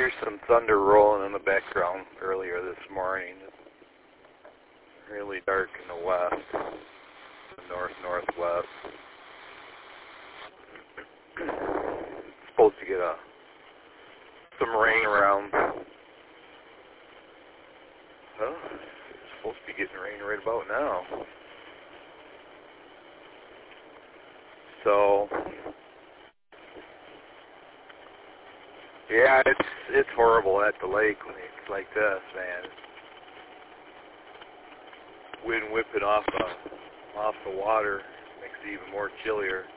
hear some thunder rolling in the background earlier this morning. It's really dark in the west, the north-northwest. Supposed to get some rain around. Well, it's supposed to be getting rain right about now. So, yeah, it's horrible at the lake when it's like this, man. Wind whipping off the water makes it even more chillier.